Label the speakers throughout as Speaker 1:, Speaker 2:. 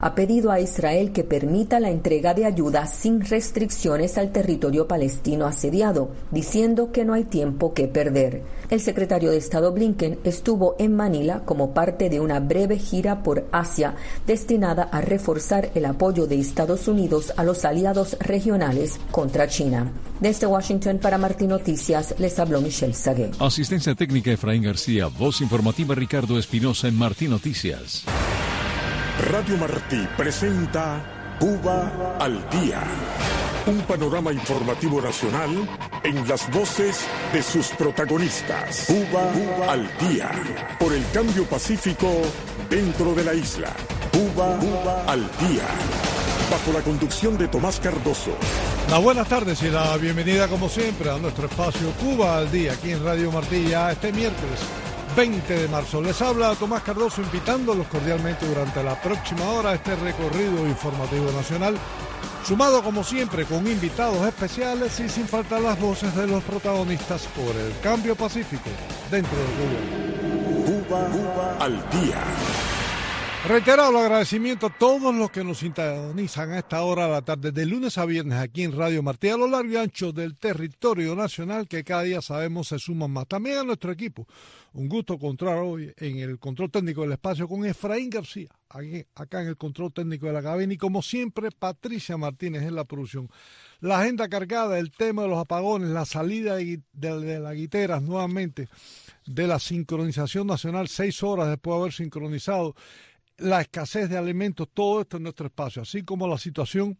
Speaker 1: ha pedido a Israel que permita la entrega de ayuda sin restricciones al territorio palestino asediado, diciendo que no hay tiempo que perder. El secretario de Estado Blinken estuvo en Manila como parte de una breve gira por Asia destinada a reforzar el apoyo de Estados Unidos a los aliados regionales contra China. Desde Washington para Martí Noticias les habló Michelle Sagué.
Speaker 2: Asistencia técnica Efraín García, voz informativa Ricardo Espinosa en Martí Noticias.
Speaker 3: Radio Martí presenta Cuba al Día, un panorama informativo nacional en las voces de sus protagonistas. Cuba al Día, por el cambio pacífico dentro de la isla. Cuba al Día, bajo la conducción de Tomás Cardoso.
Speaker 4: Las buenas tardes y la bienvenida como siempre a nuestro espacio Cuba al Día, aquí en Radio Martí, ya este miércoles 20 de marzo. Les habla Tomás Cardoso invitándolos cordialmente durante la próxima hora a este recorrido informativo nacional, sumado como siempre con invitados especiales y sin faltar las voces de los protagonistas por el cambio pacífico dentro de Cuba.
Speaker 3: Cuba al Día.
Speaker 4: Reiterado el agradecimiento a todos los que nos sintonizan a esta hora de la tarde, de lunes a viernes aquí en Radio Martí, a lo largo y ancho del territorio nacional, que cada día sabemos se suman más. También a nuestro equipo. Un gusto encontrar hoy en el control técnico del espacio con Efraín García, acá en el control técnico de la cabina, y como siempre Patricia Martínez en la producción. La agenda cargada, el tema de los apagones, la salida de las guiteras nuevamente de la sincronización nacional, 6 horas después de haber sincronizado, la escasez de alimentos, todo esto en nuestro espacio, así como la situación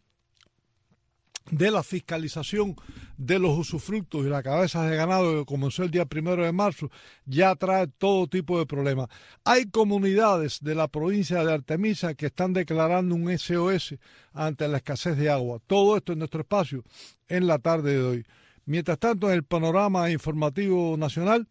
Speaker 4: de la fiscalización de los usufructos y las cabezas de ganado que comenzó el día 1 de marzo, ya trae todo tipo de problemas. Hay comunidades de la provincia de Artemisa que están declarando un SOS ante la escasez de agua. Todo esto en nuestro espacio en la tarde de hoy. Mientras tanto, en el panorama informativo nacional,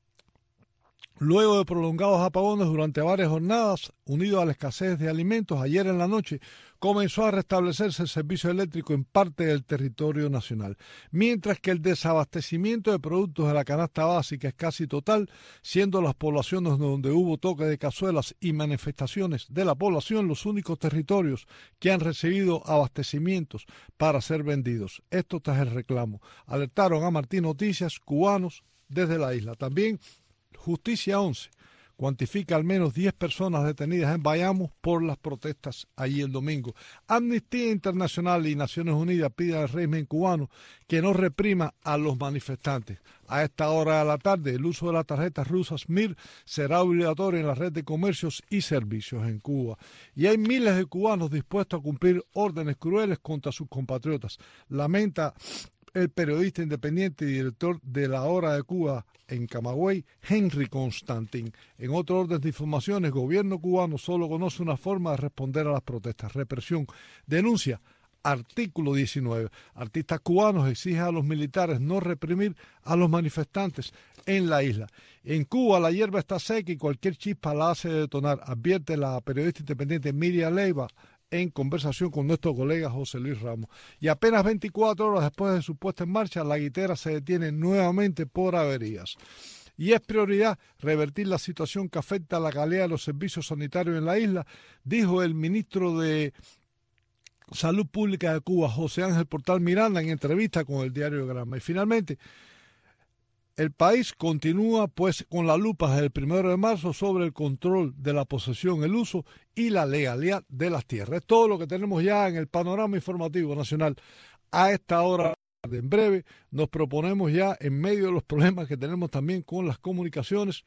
Speaker 4: luego de prolongados apagones durante varias jornadas, unido a la escasez de alimentos, ayer en la noche comenzó a restablecerse el servicio eléctrico en parte del territorio nacional, mientras que el desabastecimiento de productos de la canasta básica es casi total, siendo las poblaciones donde hubo toque de cazuelas y manifestaciones de la población los únicos territorios que han recibido abastecimientos para ser vendidos. Esto tras el reclamo. Alertaron a Martí Noticias cubanos desde la isla. También Justicia 11 cuantifica al menos 10 personas detenidas en Bayamo por las protestas allí el domingo. Amnistía Internacional y Naciones Unidas piden al régimen cubano que no reprima a los manifestantes. A esta hora de la tarde, el uso de las tarjetas rusas MIR será obligatorio en la red de comercios y servicios en Cuba. Y hay miles de cubanos dispuestos a cumplir órdenes crueles contra sus compatriotas. Lamenta el periodista independiente y director de La Hora de Cuba en Camagüey, Henry Constantin. En otro orden de información, el gobierno cubano solo conoce una forma de responder a las protestas: represión. Denuncia artículo 19. Artistas cubanos exigen a los militares no reprimir a los manifestantes en la isla. En Cuba la hierba está seca y cualquier chispa la hace detonar, advierte la periodista independiente Miriam Leiva en conversación con nuestro colega José Luis Ramos. Y apenas 24 horas después de su puesta en marcha, la guitera se detiene nuevamente por averías. Y es prioridad revertir la situación que afecta a la calidad de los servicios sanitarios en la isla, dijo el ministro de Salud Pública de Cuba, José Ángel Portal Miranda, en entrevista con el diario Granma. Y finalmente, el país continúa pues con la lupa desde el 1 de marzo sobre el control de la posesión, el uso y la legalidad de las tierras. Es todo lo que tenemos ya en el panorama informativo nacional a esta hora. En breve nos proponemos ya, en medio de los problemas que tenemos también con las comunicaciones,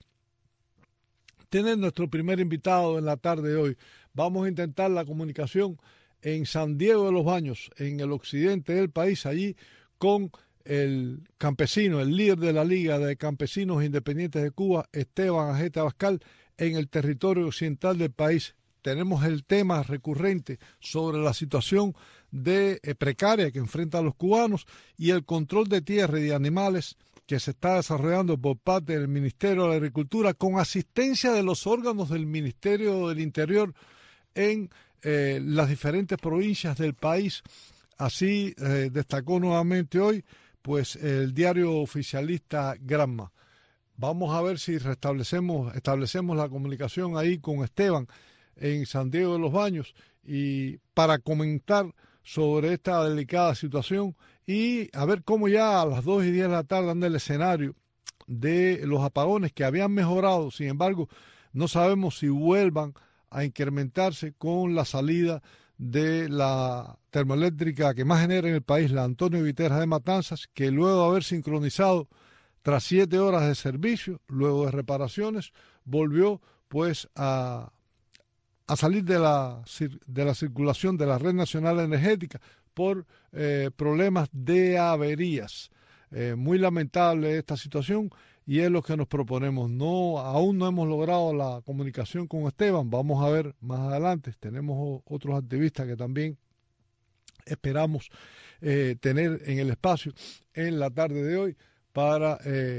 Speaker 4: tener nuestro primer invitado en la tarde de hoy. Vamos a intentar la comunicación en San Diego de los Baños, en el occidente del país, allí con el campesino, el líder de la Liga de Campesinos Independientes de Cuba, Esteban Ajete Abascal, en el territorio occidental del país. Tenemos el tema recurrente sobre la situación precaria que enfrentan los cubanos y el control de tierra y de animales que se está desarrollando por parte del Ministerio de la Agricultura con asistencia de los órganos del Ministerio del Interior en las diferentes provincias del país. Así destacó nuevamente hoy pues el diario oficialista Granma. Vamos a ver si establecemos la comunicación ahí con Esteban en San Diego de los Baños y para comentar sobre esta delicada situación y a ver cómo ya a las 2:10 de la tarde anda el escenario de los apagones que habían mejorado. Sin embargo, no sabemos si vuelvan a incrementarse con la salida de la termoeléctrica que más genera en el país, la Antonio Guiterres de Matanzas, que luego de haber sincronizado tras 7 horas de servicio, luego de reparaciones, volvió pues a salir de la circulación de la Red Nacional Energética por problemas de averías. Muy lamentable esta situación y es lo que nos proponemos. Aún no hemos logrado la comunicación con Esteban, vamos a ver más adelante. Tenemos otros activistas que también esperamos tener en el espacio en la tarde de hoy para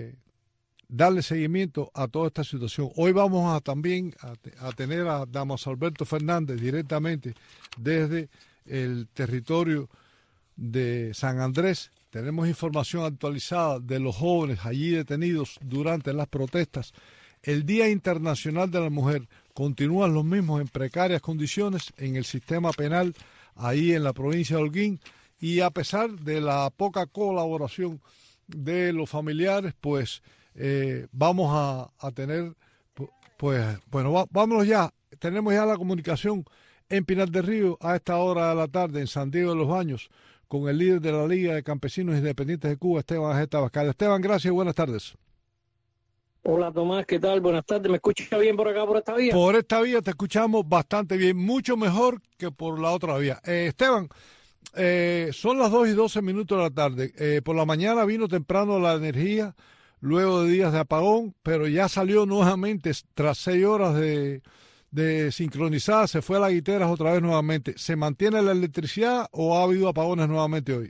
Speaker 4: darle seguimiento a toda esta situación. Hoy vamos también a tener a Damaso Alberto Fernández directamente desde el territorio de San Andrés. Tenemos información actualizada de los jóvenes allí detenidos durante las protestas. El Día Internacional de la Mujer, continúan los mismos en precarias condiciones en el sistema penal ahí en la provincia de Holguín, y a pesar de la poca colaboración de los familiares, pues vamos a tener, pues bueno, vámonos ya, tenemos ya la comunicación en Pinar del Río a esta hora de la tarde en San Diego de los Baños con el líder de la Liga de Campesinos Independientes de Cuba, Esteban Ajeta Abascal. Esteban, gracias y buenas tardes.
Speaker 5: Hola Tomás, ¿qué tal? Buenas tardes. ¿Me escuchas bien por acá, por esta vía?
Speaker 4: Por esta vía te escuchamos bastante bien, mucho mejor que por la otra vía. Esteban, son las 2:12 de la tarde. Por la mañana vino temprano la energía, luego de días de apagón, pero ya salió nuevamente tras 6 horas de sincronizada, se fue a las guiteras otra vez nuevamente. ¿Se mantiene la electricidad o ha habido apagones nuevamente hoy?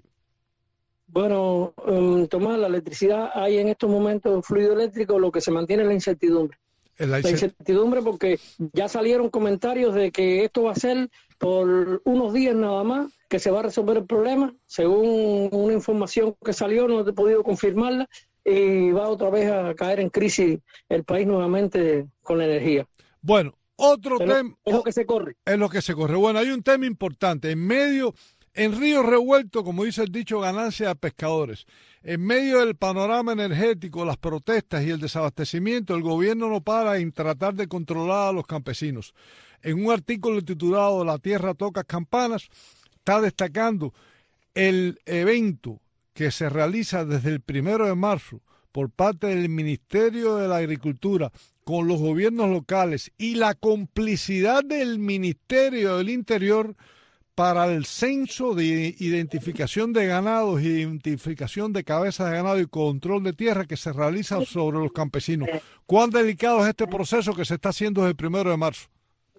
Speaker 5: Bueno, Tomás, la electricidad hay en estos momentos fluido eléctrico, lo que se mantiene es la incertidumbre. La incertidumbre porque ya salieron comentarios de que esto va a ser por unos días nada más, que se va a resolver el problema, según una información que salió, no he podido confirmarla, y va otra vez a caer en crisis el país nuevamente con la energía.
Speaker 4: Bueno, otro tema.
Speaker 5: Es lo que se corre.
Speaker 4: Es lo que se corre. Bueno, hay un tema importante. En río revuelto, como dice el dicho, ganancia de pescadores. En medio del panorama energético, las protestas y el desabastecimiento, el gobierno no para en tratar de controlar a los campesinos. En un artículo titulado La tierra toca campanas, está destacando el evento que se realiza desde el 1 de marzo por parte del Ministerio de la Agricultura con los gobiernos locales y la complicidad del Ministerio del Interior para el censo de identificación de ganados, identificación de cabezas de ganado y control de tierra que se realiza sobre los campesinos. ¿Cuán delicado es este proceso que se está haciendo desde el 1 de marzo?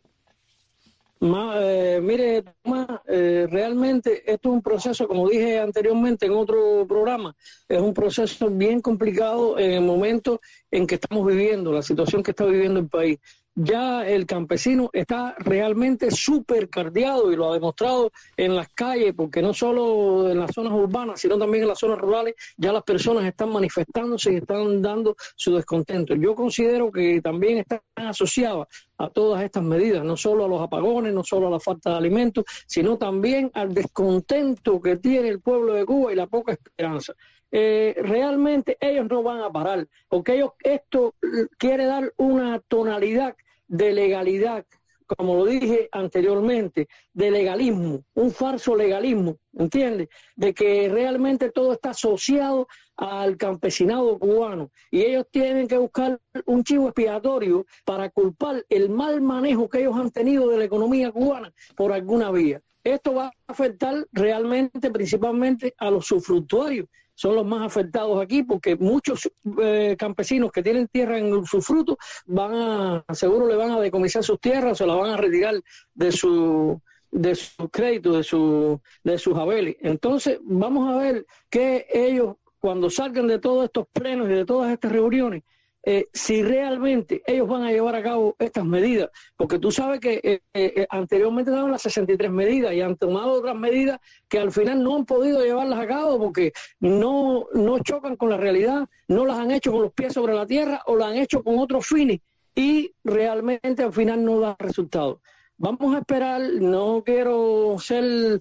Speaker 5: Mire, Tomás, realmente esto es un proceso, como dije anteriormente en otro programa, es un proceso bien complicado en el momento en que estamos viviendo, la situación que está viviendo el país. Ya el campesino está realmente súper cardeado y lo ha demostrado en las calles, porque no solo en las zonas urbanas, sino también en las zonas rurales, ya las personas están manifestándose y están dando su descontento. Yo considero que también están asociadas a todas estas medidas, no solo a los apagones, no solo a la falta de alimentos, sino también al descontento que tiene el pueblo de Cuba y la poca esperanza. Realmente ellos no van a parar, porque esto quiere dar una tonalidad de legalidad, como lo dije anteriormente, de legalismo, un falso legalismo, ¿entiendes? De que realmente todo está asociado al campesinado cubano y ellos tienen que buscar un chivo expiatorio para culpar el mal manejo que ellos han tenido de la economía cubana por alguna vía. Esto va a afectar realmente, principalmente a los usufructuarios. Son los más afectados aquí porque muchos campesinos que tienen tierra en usufructo seguro le van a decomisar sus tierras, se las van a retirar de su crédito, de sus haberes. Entonces, vamos a ver que ellos, cuando salgan de todos estos plenos y de todas estas reuniones, si realmente ellos van a llevar a cabo estas medidas, porque tú sabes que anteriormente daban las 63 medidas y han tomado otras medidas que al final no han podido llevarlas a cabo porque no chocan con la realidad, no las han hecho con los pies sobre la tierra o las han hecho con otros fines y realmente al final no da resultado. Vamos a esperar, no quiero ser,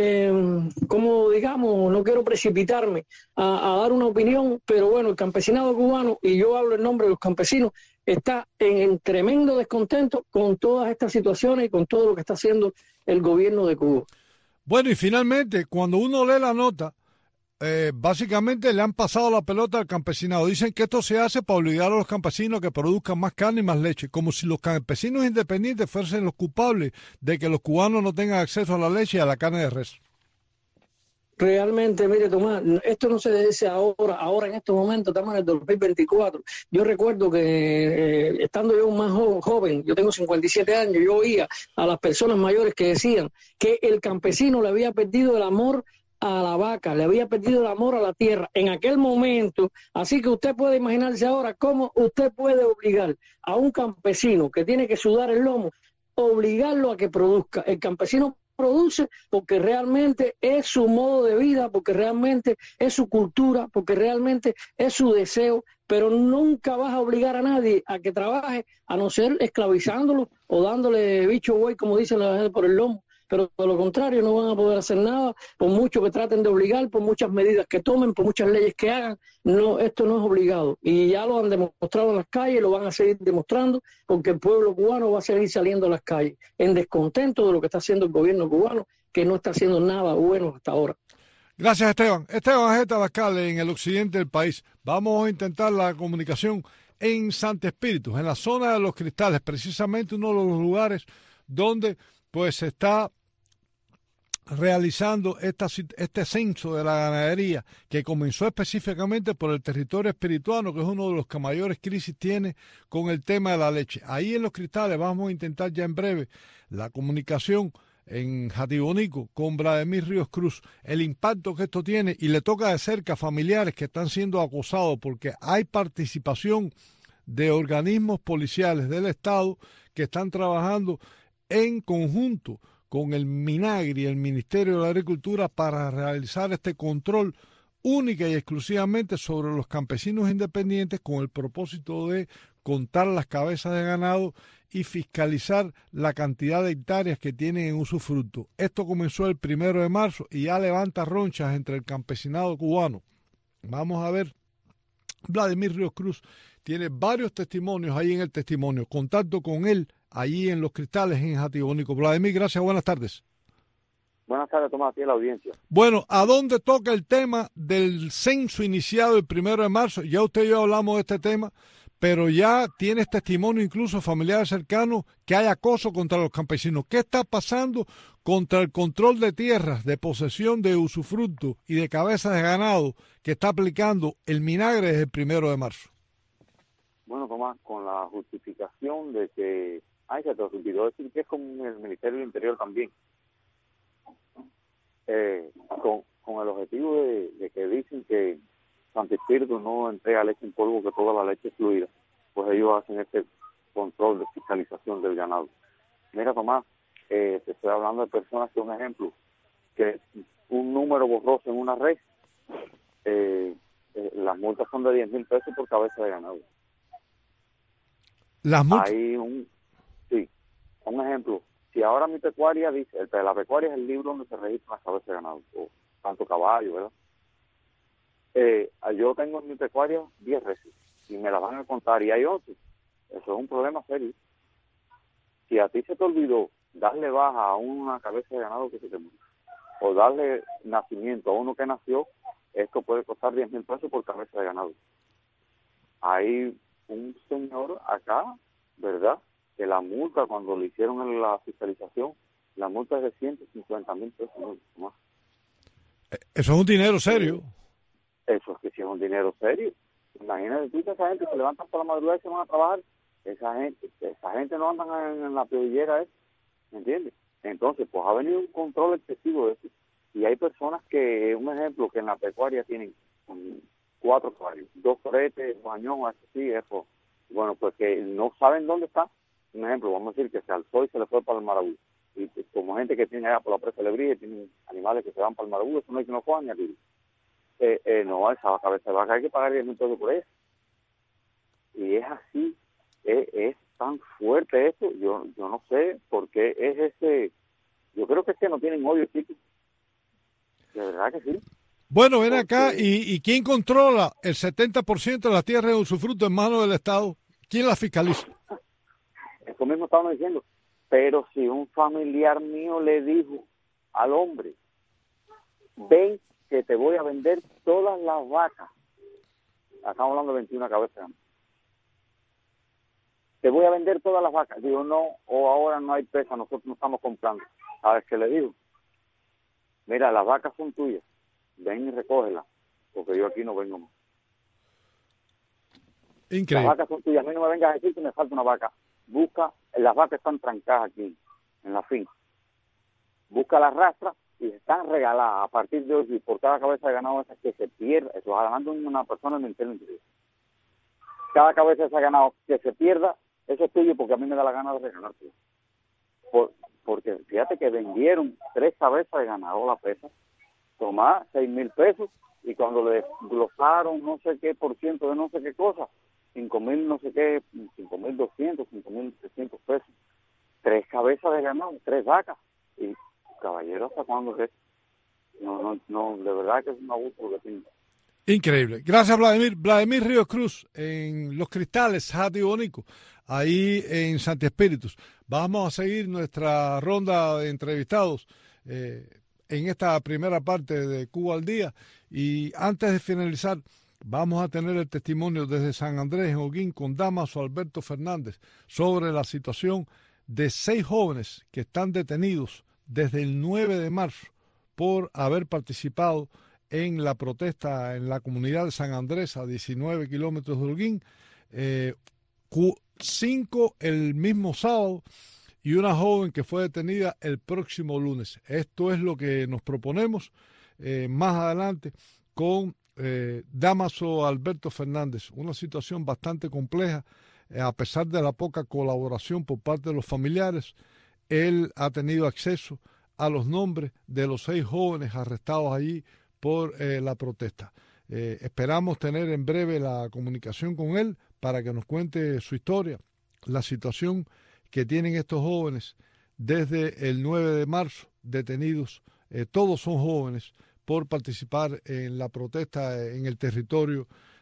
Speaker 5: como digamos, no quiero precipitarme a dar una opinión, pero bueno, el campesinado cubano, y yo hablo en nombre de los campesinos, está en tremendo descontento con todas estas situaciones y con todo lo que está haciendo el gobierno de Cuba.
Speaker 4: Bueno, y finalmente, cuando uno lee la nota, básicamente le han pasado la pelota al campesinado. Dicen que esto se hace para obligar a los campesinos a que produzcan más carne y más leche, como si los campesinos independientes fuesen los culpables de que los cubanos no tengan acceso a la leche y a la carne de res.
Speaker 5: Realmente, mire, Tomás, esto no se dice ahora en estos momentos, estamos en el 2024. Yo recuerdo que estando yo más joven, yo tengo 57 años, yo oía a las personas mayores que decían que el campesino le había perdido el amor a la vaca, le había perdido el amor a la tierra en aquel momento. Así que usted puede imaginarse ahora cómo usted puede obligar a un campesino que tiene que sudar el lomo, obligarlo a que produzca. El campesino produce porque realmente es su modo de vida, porque realmente es su cultura, porque realmente es su deseo, pero nunca vas a obligar a nadie a que trabaje, a no ser esclavizándolo o dándole bicho güey, como dicen la gente, por el lomo. Pero de lo contrario no van a poder hacer nada, por mucho que traten de obligar, por muchas medidas que tomen, por muchas leyes que hagan. No, esto no es obligado, y ya lo han demostrado en las calles, lo van a seguir demostrando, porque el pueblo cubano va a seguir saliendo a las calles en descontento de lo que está haciendo el gobierno cubano, que no está haciendo nada bueno hasta ahora.
Speaker 4: Gracias, Esteban. Esteban Ajeta Abascal, en el occidente del país. Vamos a intentar la comunicación en Santa Espíritu, en la zona de Los Cristales, precisamente uno de los lugares donde pues se está realizando este censo de la ganadería, que comenzó específicamente por el territorio espirituano, que es uno de los que mayores crisis tiene con el tema de la leche. Ahí en Los Cristales vamos a intentar ya en breve la comunicación en Jatibonico con Vladimir Ríos Cruz, el impacto que esto tiene, y le toca de cerca a familiares que están siendo acosados porque hay participación de organismos policiales del Estado que están trabajando en conjunto con el MINAGRI y el Ministerio de la Agricultura para realizar este control única y exclusivamente sobre los campesinos independientes, con el propósito de contar las cabezas de ganado y fiscalizar la cantidad de hectáreas que tienen en usufructo. Esto comenzó el 1 de marzo y ya levanta ronchas entre el campesinado cubano. Vamos a ver, Vladimir Ríos Cruz tiene varios testimonios ahí en el testimonio. Contacto con él allí en Los Cristales, en Jatibonico. Vladimir, gracias, buenas tardes.
Speaker 6: Buenas tardes, Tomás, aquí en la audiencia.
Speaker 4: Bueno, ¿a dónde toca el tema del censo iniciado el 1 de marzo? Ya usted y yo hablamos de este tema, pero ya tienes testimonio, incluso familiares cercanos, que hay acoso contra los campesinos. ¿Qué está pasando contra el control de tierras, de posesión de usufructo y de cabezas de ganado que está aplicando el MINAGRI desde el 1 de marzo? Bueno,
Speaker 6: Tomás, con la justificación de que, se te olvidó decir que es como el Ministerio del Interior también, con el objetivo de que dicen que Santo Espíritu no entrega leche en polvo, que toda la leche es fluida, pues ellos hacen este control de fiscalización del ganado. Mira, Tomás, te estoy hablando de personas que, un ejemplo, que un número borroso en una red, las multas son de 10,000 pesos por cabeza de ganado.
Speaker 4: Las multas.
Speaker 6: Hay un ejemplo. Si ahora mi pecuaria dice, la pecuaria es el libro donde se registran las cabezas de ganado, o tanto caballo, ¿verdad? Yo tengo en mi pecuaria 10 reses y me las van a contar y hay 11. Eso es un problema serio. Si a ti se te olvidó darle baja a una cabeza de ganado que se te murió, o darle nacimiento a uno que nació, esto puede costar 10,000 pesos por cabeza de ganado. Hay un señor acá, ¿verdad?, que la multa, cuando le hicieron la fiscalización, la multa es de 150,000 pesos más.
Speaker 4: Eso es un dinero serio.
Speaker 6: Eso es que sí es un dinero serio. Imagínate tú que esa gente se levanta por la madrugada y se van a trabajar. Esa gente no andan en la pedillera, ¿me entiendes? Entonces, pues ha venido un control excesivo de eso. Y hay personas que, un ejemplo, que en la pecuaria tienen 4 caballos, 2 fretes, 2 años, así, eso. Bueno, pues que no saben dónde está. Un ejemplo, vamos a decir que se alzó y se le fue para el Marabú. Y pues, como gente que tiene allá por la presa de Lebrija, tienen animales que se van para el Marabú, eso no hay que no cojan ni aquí. No, esa cabeza de vaca hay que pagar 10,000 pesos por ella. Y es así, es tan fuerte esto. Yo no sé por qué es ese. Yo creo que es que no tienen odio, chicos. De verdad que sí.
Speaker 4: Bueno, ven acá, ¿y quién controla el 70% de las tierras de usufructo en manos del Estado? ¿Quién la fiscaliza?
Speaker 6: Eso mismo estábamos diciendo. Pero si un familiar mío le dijo al hombre, ven que te voy a vender todas las vacas. Estamos hablando de 21 cabezas. Te voy a vender todas las vacas. Digo, no, o ahora no hay pesa, nosotros no estamos comprando. A ver qué le digo. Mira, las vacas son tuyas. Ven y recógelas, porque yo aquí no vengo más.
Speaker 4: Increíble.
Speaker 6: Las vacas son tuyas. A mí no me vengas a decir que me falta una vaca. Busca, las vacas están trancadas aquí, en la finca. Busca las rastras y están regaladas. A partir de hoy, por cada cabeza de ganado esa que se pierda, eso es ganando una persona en el interior. Cada cabeza de ese ganado que se pierda, eso es tuyo porque a mí me da la gana de regalártelo. Porque fíjate que vendieron 3 cabezas de ganado la pesa, tomá 6,000 pesos, y cuando le desglosaron no sé qué por ciento de no sé qué cosa, 5,000 no sé qué, 5,200, 5,300 pesos. 3 cabezas de ganado, 3 vacas. Y caballero, ¿hasta cuándo es? No, de verdad que es un abuso que tiene.
Speaker 4: Increíble. Gracias, Vladimir. Vladimir Ríos Cruz, en Los Cristales, Jati Bonico, ahí en Santi Espíritus. Vamos a seguir nuestra ronda de entrevistados en esta primera parte de Cuba al Día. Y antes de finalizar, vamos a tener el testimonio desde San Andrés, en Holguín, con Dámaso Alberto Fernández, sobre la situación de 6 jóvenes que están detenidos desde el 9 de marzo por haber participado en la protesta en la comunidad de San Andrés, a 19 kilómetros de Holguín, 5 el mismo sábado y una joven que fue detenida el próximo lunes. Esto es lo que nos proponemos más adelante con Dámaso Alberto Fernández. Una situación bastante compleja, a pesar de la poca colaboración por parte de los familiares. Él ha tenido acceso a los nombres de los 6 jóvenes arrestados allí por la protesta. Esperamos tener en breve la comunicación con él para que nos cuente su historia, la situación que tienen estos jóvenes desde el 9 de marzo, detenidos. Todos son jóvenes por participar en la protesta en el territorio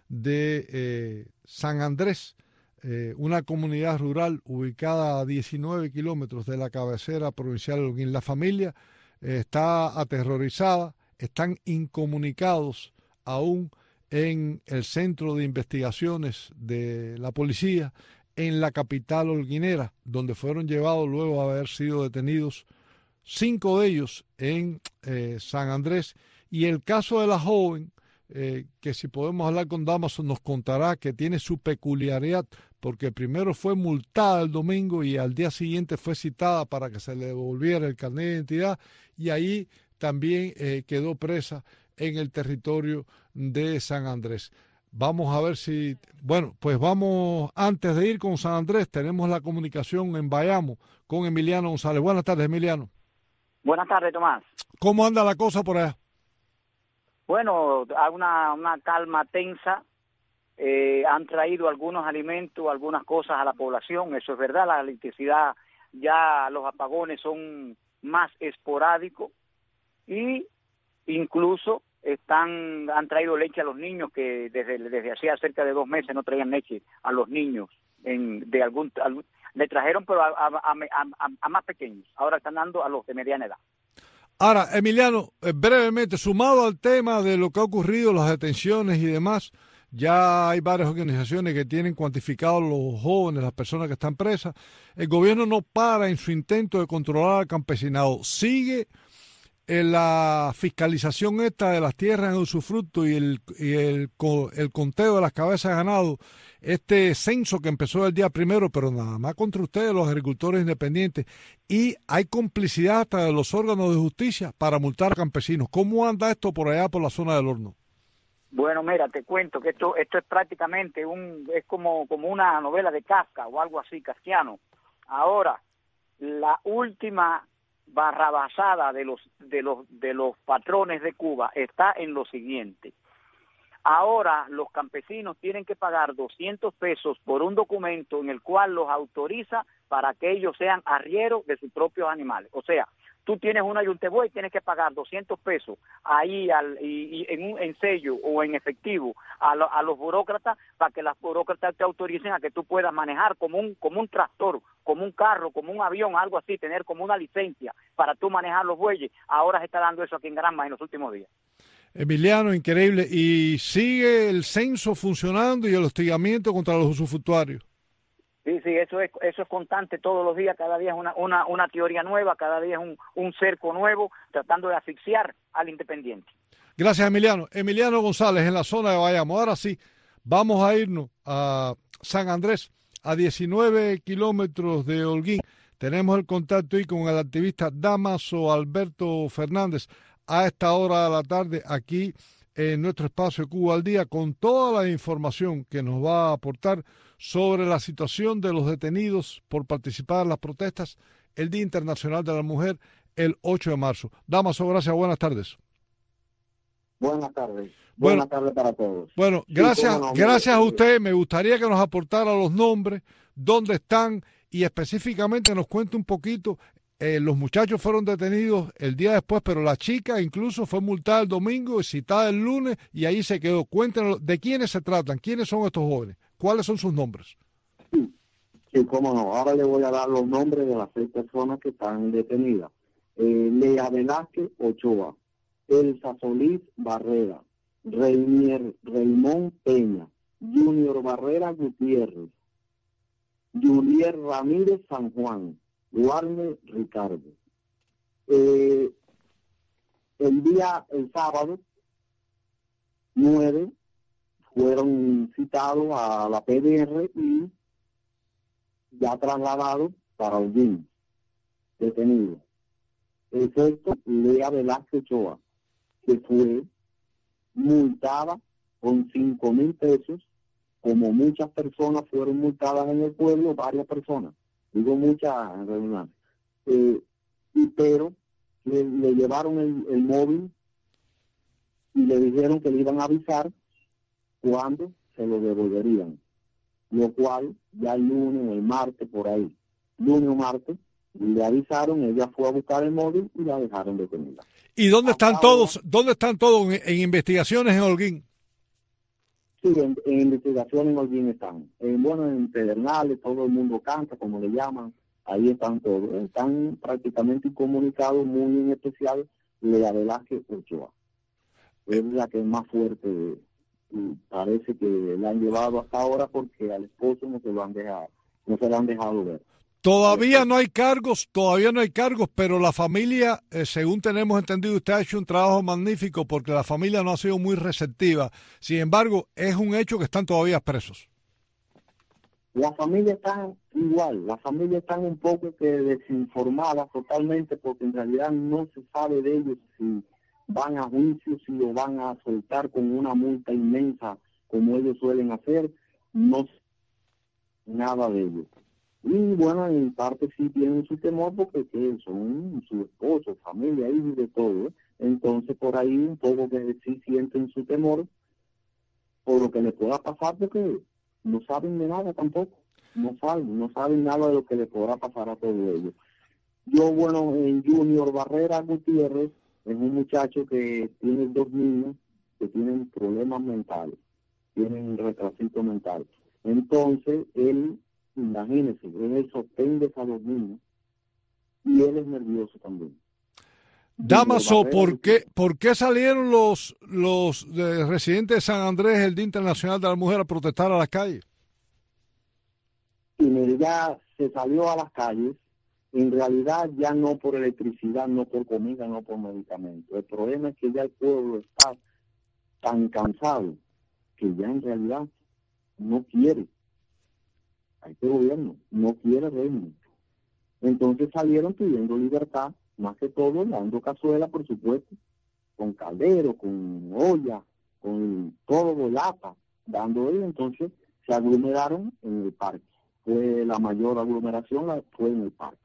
Speaker 4: de San Andrés, una comunidad rural ubicada a 19 kilómetros de la cabecera provincial de Holguín. La familia está aterrorizada, están incomunicados aún en el centro de investigaciones de la policía en la capital holguinera, donde fueron llevados luego de haber sido detenidos 5 de ellos en San Andrés. Y el caso de la joven, que si podemos hablar con Dámaso, nos contará que tiene su peculiaridad, porque primero fue multada el domingo y al día siguiente fue citada para que se le devolviera el carnet de identidad, y ahí también quedó presa en el territorio de San Andrés. Vamos a ver si... Bueno, pues vamos, antes de ir con San Andrés, tenemos la comunicación en Bayamo con Emiliano González. Buenas tardes, Emiliano.
Speaker 7: Buenas tardes, Tomás.
Speaker 4: ¿Cómo anda la cosa por allá?
Speaker 7: Bueno, hay una calma tensa. Han traído algunos alimentos, algunas cosas a la población. Eso es verdad, la electricidad, ya los apagones son más esporádicos, y incluso han traído leche a los niños, que desde hacía cerca de 2 meses no traían leche a los niños. Le trajeron, pero a más pequeños. Ahora están dando a los de mediana edad.
Speaker 4: Ahora, Emiliano, brevemente, sumado al tema de lo que ha ocurrido, las detenciones y demás, ya hay varias organizaciones que tienen cuantificados los jóvenes, las personas que están presas. El gobierno no para en su intento de controlar al campesinado. Sigue en la fiscalización esta de las tierras en usufructo y el conteo de las cabezas de ganado, este censo que empezó el día 1, pero nada más contra ustedes, los agricultores independientes, y hay complicidad hasta de los órganos de justicia para multar a campesinos. ¿Cómo anda esto por allá por la zona del Horno?
Speaker 7: Bueno, mira, te cuento que esto es prácticamente es como una novela de Kafka o algo así, kafkiano. Ahora, la última barrabasada de los patrones de Cuba está en lo siguiente. Ahora los campesinos tienen que pagar 200 pesos por un documento en el cual los autoriza para que ellos sean arrieros de sus propios animales. O sea, tú tienes una yuntebuey y tienes que pagar 200 pesos ahí en sello o en efectivo a los burócratas para que las burócratas te autoricen a que tú puedas manejar como un tractor, como un carro, como un avión, algo así, tener como una licencia para tú manejar los bueyes. Ahora se está dando eso aquí en Granma en los últimos días.
Speaker 4: Emiliano, increíble. ¿Y sigue el censo funcionando y el hostigamiento contra los usufructuarios?
Speaker 7: Sí, eso es constante todos los días, cada día es una teoría nueva, cada día es un cerco nuevo, tratando de asfixiar al independiente.
Speaker 4: Gracias, Emiliano. Emiliano González, en la zona de Bayamo. Ahora sí, vamos a irnos a San Andrés, a 19 kilómetros de Holguín. Tenemos el contacto ahí con el activista Dámaso Alberto Fernández a esta hora de la tarde aquí en nuestro espacio Cuba al Día, con toda la información que nos va a aportar sobre la situación de los detenidos por participar en las protestas el Día Internacional de la Mujer el 8 de marzo. Dámaso, gracias, buenas tardes.
Speaker 8: Buenas tardes. Buenas tardes para todos.
Speaker 4: Bueno, gracias a usted. Me gustaría que nos aportara los nombres, dónde están y específicamente nos cuente un poquito. Los muchachos fueron detenidos el día después, pero la chica incluso fue multada el domingo y citada el lunes y ahí se quedó. Cuéntenos de quiénes se tratan, quiénes son estos jóvenes, cuáles son sus nombres.
Speaker 8: Sí, cómo no. Ahora le voy a dar los nombres de las 6 personas que están detenidas. Lea Velázquez Ochoa, Elsa Solís Barrera, Raymond Peña, Junior Barrera Gutiérrez, Julier Ramírez San Juan, Warner Ricardo. El sábado 9 fueron citados a la PDR y ya trasladados para Holguín, detenidos. Excepto Lea Velázquez Ochoa, que fue multada con 5,000 pesos, como muchas personas fueron multadas en el pueblo, varias personas. Digo muchas en realidad, pero le llevaron el móvil y le dijeron que le iban a avisar cuándo se lo devolverían, lo cual ya el lunes o el martes por ahí, lunes o martes, le avisaron, ella fue a buscar el móvil y la dejaron detenida.
Speaker 4: ¿Y dónde están todos? ¿Dónde están todos en investigaciones en Holguín?
Speaker 8: Sí, en investigación en Holguín están. En Pedernales, todo el mundo canta, como le llaman, ahí están todos. Están prácticamente incomunicados, muy en especial Lea Velázquez Ochoa. Es la que es más fuerte, y parece que la han llevado hasta ahora porque al esposo no se lo han dejado ver.
Speaker 4: Todavía no hay cargos, pero la familia, según tenemos entendido, usted ha hecho un trabajo magnífico porque la familia no ha sido muy receptiva. Sin embargo, es un hecho que están todavía presos.
Speaker 8: La familia está igual, la familia está un poco desinformada totalmente porque en realidad no se sabe de ellos si van a juicio, si lo van a soltar con una multa inmensa como ellos suelen hacer, no sé nada de ellos. Y bueno, en parte sí tienen su temor porque son su esposo, familia, hijos, de todo. Entonces por ahí un poco que sí sienten su temor por lo que les pueda pasar porque no saben de nada tampoco. No saben nada de lo que les podrá pasar a todos ellos. Yo, en Junior Barrera Gutiérrez es un muchacho que tiene 2 niños que tienen problemas mentales, tienen retrasito mental. Entonces él, imagínense, él sostiene a los niños y él es nervioso también.
Speaker 4: Dámaso, ¿por qué salieron los residentes de San Andrés el Día Internacional de la Mujer a protestar a las calles?
Speaker 8: Y ya se salió a las calles, en realidad ya no por electricidad, no por comida, no por medicamentos. El problema es que ya el pueblo está tan cansado que ya en realidad no quiere. Este gobierno no quiere régimen. Entonces salieron pidiendo libertad, más que todo dando cazuela, por supuesto, con caldero, con olla, con todo de lata, dando ellos. Entonces se aglomeraron en el parque. Fue la mayor aglomeración, fue en el parque.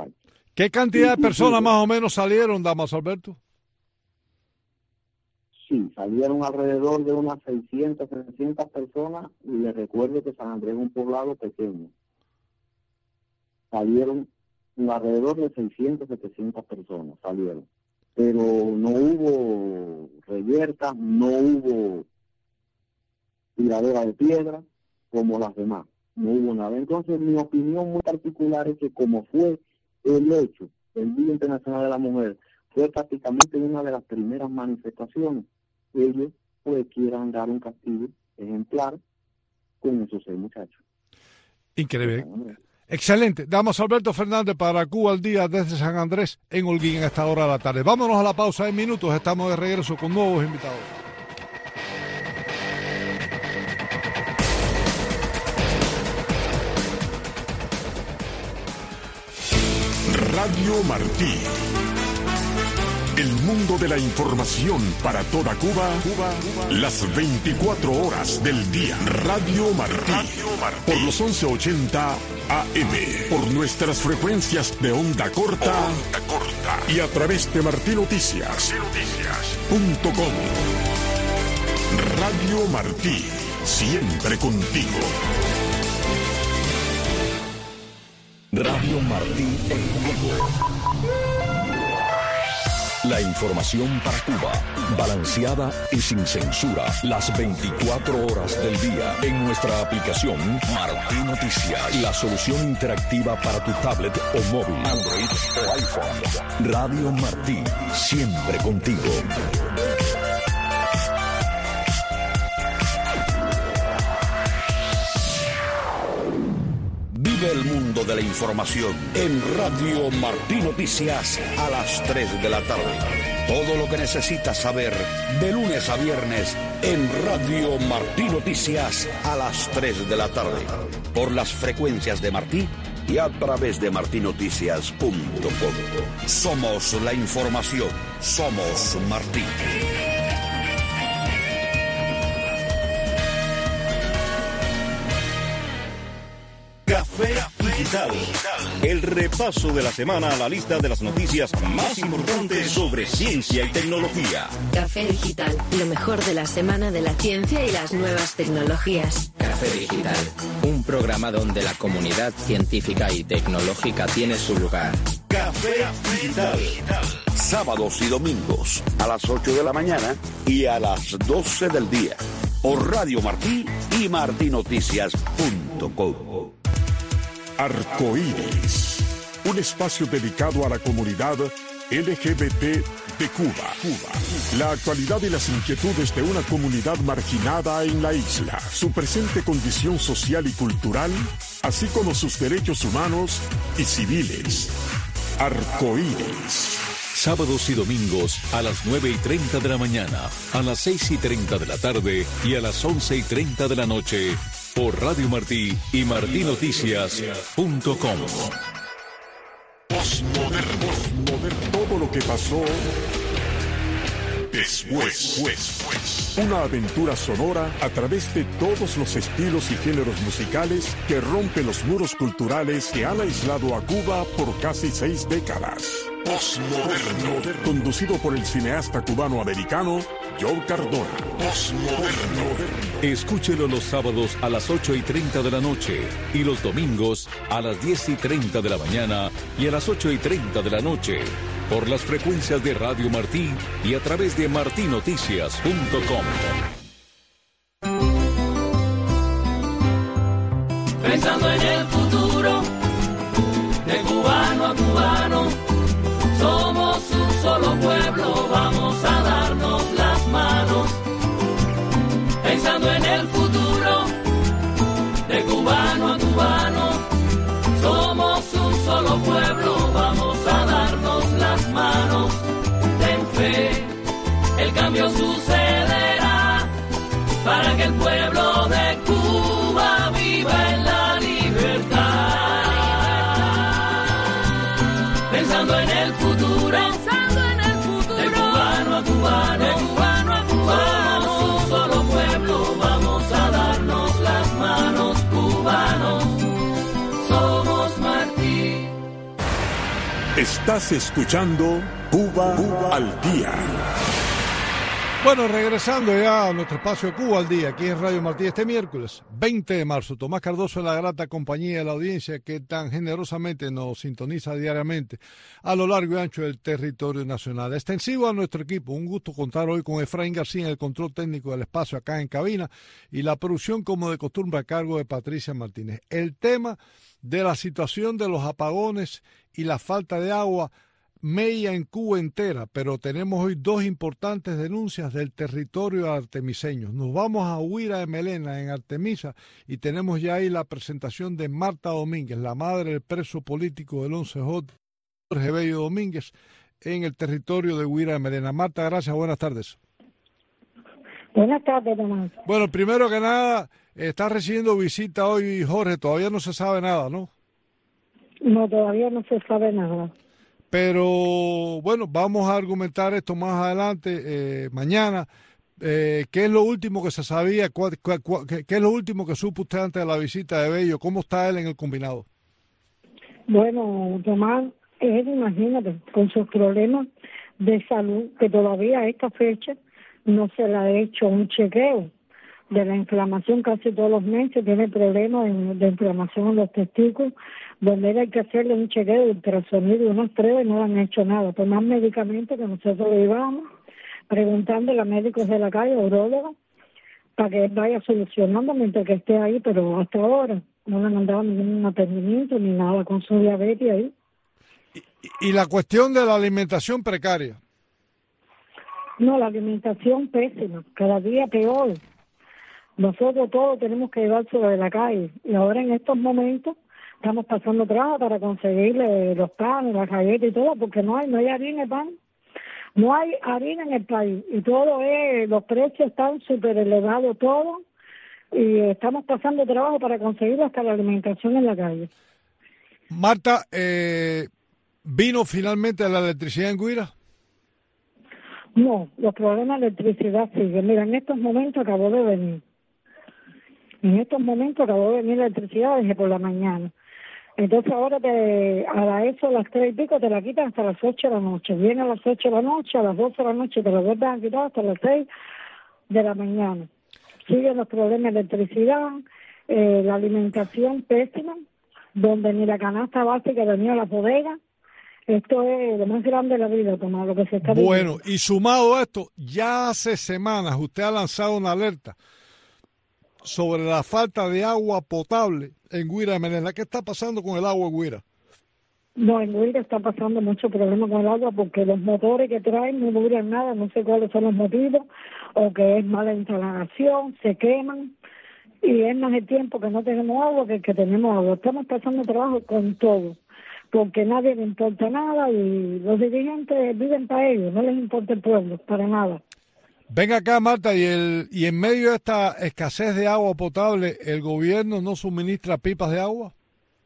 Speaker 8: ¿
Speaker 4: ¿Qué cantidad de personas más o menos salieron, Dámaso Alberto?
Speaker 8: Sí, salieron alrededor de unas 600, 700 personas, y les recuerdo que San Andrés es un poblado pequeño. Salieron alrededor de 600, 700 personas, salieron. Pero no hubo reyertas, no hubo tiradera de piedra como las demás, no hubo nada. Entonces, mi opinión muy particular es que como fue el hecho, el Día Internacional de la Mujer, fue prácticamente una de las primeras manifestaciones, ellos pues quieran dar un castigo ejemplar con esos 6 muchachos.
Speaker 4: Increíble. Excelente. Damos a Alberto Fernández para Cuba al Día desde San Andrés en Holguín a esta hora de la tarde. Vámonos a la pausa en minutos. Estamos de regreso con nuevos invitados.
Speaker 3: Radio Martí. El mundo de la información para toda Cuba, las 24 horas del día. Radio Martí. Por los 1180 AM. Por nuestras frecuencias de onda corta. Y a través de martinoticias.com. Radio Martí. Siempre contigo.
Speaker 9: Radio Martí en vivo. La información para Cuba, balanceada y sin censura, las 24 horas del día en nuestra aplicación Martí Noticias, la solución interactiva para tu tablet o móvil, Android o iPhone. Radio Martí, siempre contigo. Vive el mundo de la información en Radio Martí Noticias a las 3 de la tarde. Todo lo que necesitas saber de lunes a viernes en Radio Martí Noticias a las 3 de la tarde. Por las frecuencias de Martí y a través de martinoticias.com. Somos la información. Somos Martí.
Speaker 10: Café Digital. El repaso de la semana a la lista de las noticias más importantes sobre ciencia y tecnología.
Speaker 11: Café Digital, lo mejor de la semana de la ciencia y las nuevas tecnologías.
Speaker 12: Café Digital, un programa donde la comunidad científica y tecnológica tiene su lugar.
Speaker 10: Café Digital.
Speaker 9: Sábados y domingos a las 8 de la mañana y a las 12 del día. Por Radio Martí y martinoticias.com.
Speaker 3: Arcoíris, un espacio dedicado a la comunidad LGBT de Cuba. La actualidad y las inquietudes de una comunidad marginada en la isla, su presente condición social y cultural, así como sus derechos humanos y civiles. Arcoíris.
Speaker 2: Sábados y domingos a las 9:30 de la mañana, a las 6:30 de la tarde y a las 11:30 de la noche por Radio Martí y martinoticias.com.
Speaker 3: Postmoderno. Todo lo que pasó después. Una aventura sonora a través de todos los estilos y géneros musicales que rompen los muros culturales que han aislado a Cuba por casi 6 décadas. Postmoderno. Conducido por el cineasta cubano-americano Joe Cardona. Postmoderno.
Speaker 2: Escúchelo los sábados a las 8:30 de la noche y los domingos a las 10:30 de la mañana y a las 8:30 de la noche por las frecuencias de Radio Martí y a través de martinoticias.com.
Speaker 13: Pensando en el futuro, de cubano a cubano, somos un solo pueblo, vamos a darnos las manos. Pensando en el futuro, de cubano a cubano, somos un solo pueblo, vamos a darnos las manos. Ten fe, el cambio sucederá, para que el pueblo de Cuba viva en la libertad. Pensando en el futuro, de cubano a cubano, somos un solo pueblo, vamos a darnos las manos, cubanos, somos Martí.
Speaker 3: Estás escuchando Cuba al Día.
Speaker 4: Bueno, regresando ya a nuestro espacio de Cuba al día, aquí en Radio Martí este miércoles 20 de marzo. Tomás Cardoso es la grata compañía de la audiencia que tan generosamente nos sintoniza diariamente a lo largo y ancho del territorio nacional. Extensivo a nuestro equipo, un gusto contar hoy con Efraín García en el control técnico del espacio acá en cabina y la producción como de costumbre a cargo de Patricia Martínez. El tema de la situación de los apagones y la falta de agua media en Cuba entera, pero tenemos hoy dos importantes denuncias del territorio artemiseño. Nos vamos a Guira de Melena, en Artemisa, y tenemos ya ahí la presentación de Marta Domínguez, la madre del preso político del 11J, Jorge Bello Domínguez, en el territorio de Guira de Melena. Marta, gracias, buenas tardes.
Speaker 14: Buenas tardes, Tomás.
Speaker 4: Bueno, primero que nada, está recibiendo visita hoy Jorge, todavía no se sabe nada, ¿no?
Speaker 14: No, todavía no se sabe nada.
Speaker 4: Pero bueno, vamos a argumentar esto más adelante, mañana. ¿Qué es lo último que se sabía? ¿Qué es lo último que supo usted antes de la visita de Bello? ¿Cómo está él en el combinado?
Speaker 14: Bueno, Tomás, él, imagínate, con sus problemas de salud, que todavía a esta fecha no se le ha hecho un chequeo de la inflamación casi todos los meses, tiene problemas de inflamación en los testículos, donde hay que hacerle un chequeo de ultrasonido y unas pruebas y no le han hecho nada. Tomar medicamentos que nosotros le íbamos preguntándole a médicos de la calle, urólogos, para que él vaya solucionando mientras que esté ahí, pero hasta ahora no le han mandado ningún atendimiento ni nada con su diabetes ahí.
Speaker 4: ¿Y la cuestión de la alimentación precaria?
Speaker 14: No, la alimentación pésima, cada día peor. Nosotros todos tenemos que llevárselo de la calle y ahora en estos momentos estamos pasando trabajo para conseguirle los panes, las galletas y todo, porque no hay harina y pan. No hay harina en el país y todo los precios están súper elevados todos y estamos pasando trabajo para conseguir hasta la alimentación en la calle.
Speaker 4: Marta, ¿vino finalmente la electricidad en Guira?
Speaker 14: No, los problemas de electricidad siguen. Mira, en estos momentos acabó de venir. En estos momentos acabó de venir la electricidad desde por la mañana. Entonces ahora a eso a las 3 y pico te la quitan hasta las 8 de la noche. Viene a las 8 de la noche, a las 12 de la noche te la vuelven a quitar hasta las 6 de la mañana. Siguen los problemas de electricidad, la alimentación pésima, donde ni la canasta básica venía a la bodega. Esto es lo más grande de la vida, Tomás, lo que se está viviendo.
Speaker 4: Bueno, y sumado a esto, ya hace semanas usted ha lanzado una alerta sobre la falta de agua potable en Guira de Melena. ¿Qué está pasando con el agua en Guira?
Speaker 14: No, en Guira está pasando mucho problema con el agua porque los motores que traen no duran nada, no sé cuáles son los motivos, o que es mala instalación, se queman, y es más el tiempo que no tenemos agua que tenemos agua. Estamos pasando trabajo con todo, porque nadie le importa nada y los dirigentes viven para ellos, no les importa el pueblo, para nada.
Speaker 4: Venga acá, Marta, y en medio de esta escasez de agua potable, ¿el gobierno no suministra pipas de agua?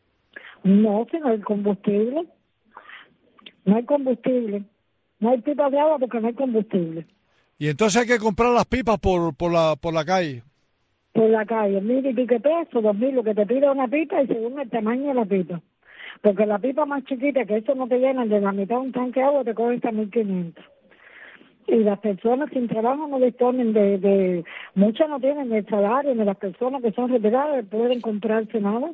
Speaker 14: No, si no hay combustible. No hay combustible. No hay pipas de agua porque no hay combustible.
Speaker 4: Y entonces hay que comprar las pipas por la calle.
Speaker 14: Por la calle, 1.000 y pico pesos, 2.000, lo que te pida una pipa y según el tamaño de la pipa. Porque la pipa más chiquita, que eso no te llenan de la mitad de un tanque de agua, te cuesta 1.500. Y las personas sin trabajo no disponen muchas no tienen el salario, ni las personas que son retiradas pueden comprarse nada.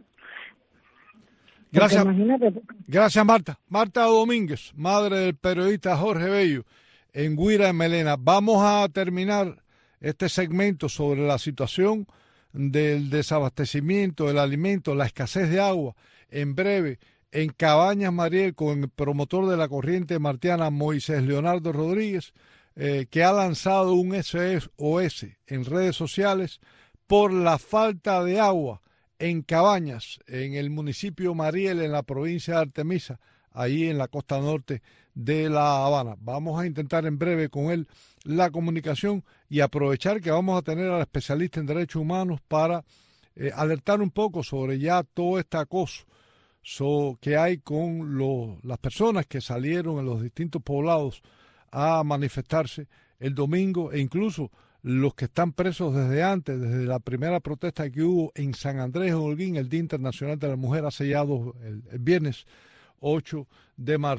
Speaker 4: Gracias, gracias Marta. Marta Domínguez, madre del periodista Jorge Bello, en Guira de Melena. Vamos a terminar este segmento sobre la situación del desabastecimiento del alimento, la escasez de agua, en breve, en Cabañas Mariel, con el promotor de la corriente martiana, Moisés Leonardo Rodríguez, que ha lanzado un SOS en redes sociales por la falta de agua en Cabañas, en el municipio Mariel, en la provincia de Artemisa, ahí en la costa norte de La Habana. Vamos a intentar en breve con él la comunicación y aprovechar que vamos a tener al especialista en derechos humanos para alertar un poco sobre ya todo este acoso que hay con las personas que salieron en los distintos poblados a manifestarse el domingo, e incluso los que están presos desde antes, desde la primera protesta que hubo en San Andrés, en Holguín, el Día Internacional de la Mujer, hace ya el viernes 8 de marzo.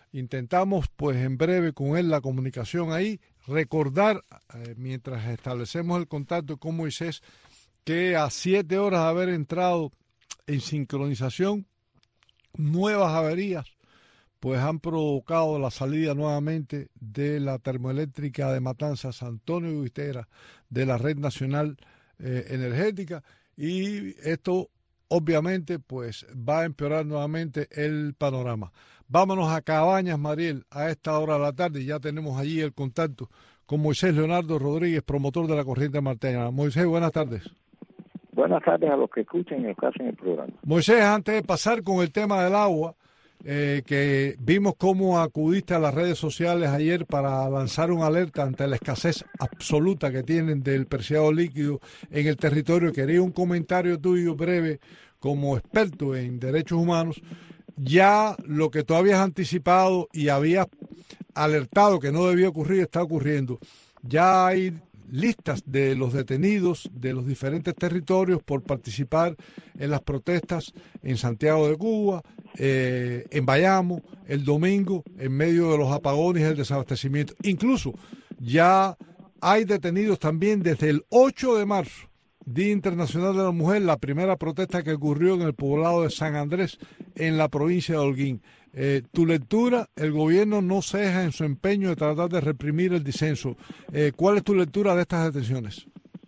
Speaker 4: Intentamos, pues, en breve con él la comunicación ahí, recordar, mientras establecemos el contacto con Moisés, que a 7 horas de haber entrado en sincronización, nuevas averías pues han provocado la salida nuevamente de la termoeléctrica de Matanzas, Antonio Guistera, de la Red Nacional Energética, y esto obviamente pues va a empeorar nuevamente el panorama. Vámonos a Cabañas, Mariel, a esta hora de la tarde. Ya tenemos allí el contacto con Moisés Leonardo Rodríguez, promotor de la corriente martiniana. Moisés, buenas tardes.
Speaker 15: Buenas tardes a los que escuchen y hacen el programa.
Speaker 4: Moisés, antes de pasar con el tema del agua, que vimos cómo acudiste a las redes sociales ayer para lanzar una alerta ante la escasez absoluta que tienen del preciado líquido en el territorio. Quería un comentario tuyo breve como experto en derechos humanos. Ya lo que tú habías anticipado y habías alertado que no debía ocurrir está ocurriendo. Ya hay listas de los detenidos de los diferentes territorios por participar en las protestas en Santiago de Cuba, en Bayamo, el domingo, en medio de los apagones y el desabastecimiento. Incluso ya hay detenidos también desde el 8 de marzo, Día Internacional de la Mujer, la primera protesta que ocurrió en el poblado de San Andrés, en la provincia de Holguín. Tu lectura, el gobierno no ceja en su empeño de tratar de reprimir el disenso. ¿Cuál es tu lectura de estas detenciones?